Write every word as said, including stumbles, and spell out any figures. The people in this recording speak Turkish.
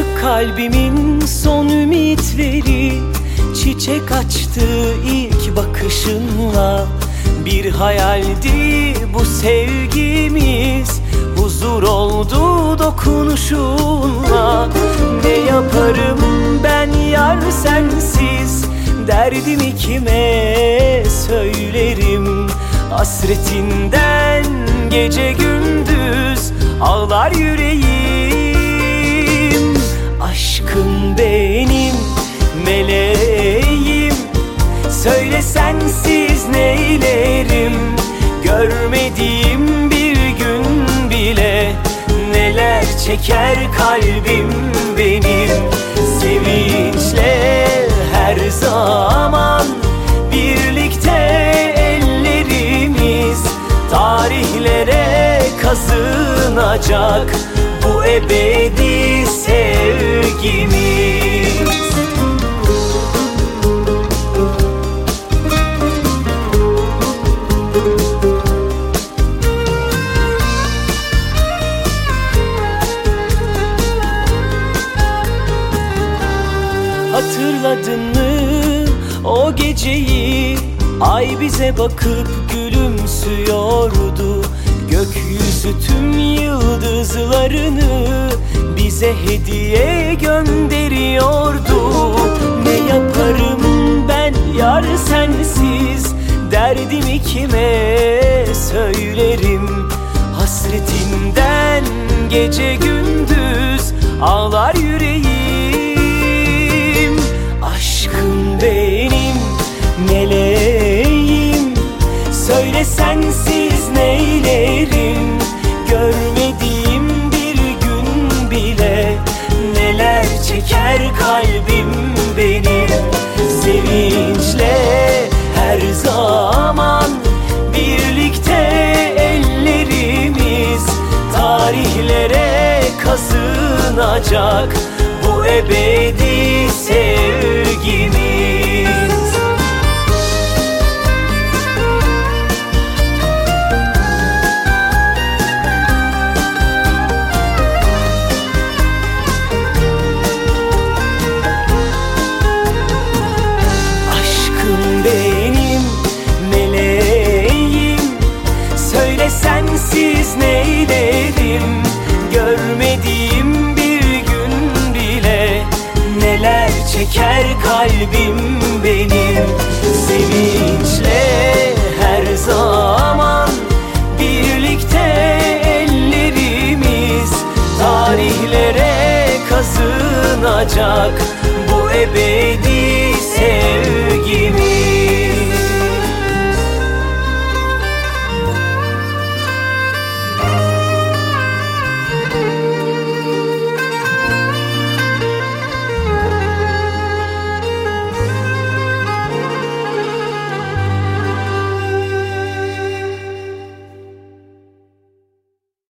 Kırık kalbimin son ümitleri çiçek açtı ilk bakışınla. Bir hayaldi bu sevgimiz, huzur oldu dokunuşunla. Ne yaparım ben yar sensiz, derdimi kime söylerim? Hasretinden gece gündüz ağlar yüreğim. Aşkım benim meleğim, söyle sensiz neylerim? Görmediğim bir gün bile neler çeker kalbim benim. Sevinçle her zaman birlikte ellerimiz, tarihlere kazınacak bu ebedi sevgimiz. Hatırladın mı o geceyi? Ay bize bakıp gülümsüyordu. Gökyüzü tüm yıldızlarını bize hediye gönderiyordu. Ne yaparım ben yar sensiz, derdimi kime söylerim? Hasretinden gece gündüz ağlar yüreğim. Aşkım benim meleğim, söyle sensiz neylerim? Görmediğim bir gün bile neler çeker kalbim benim. Sevinçle her zaman birlikte ellerimiz, tarihlere kazınacak bu ebedi sevgimiz. Sensiz neylerim? Görmediğim bir gün bile neler çeker kalbim benim. Sevin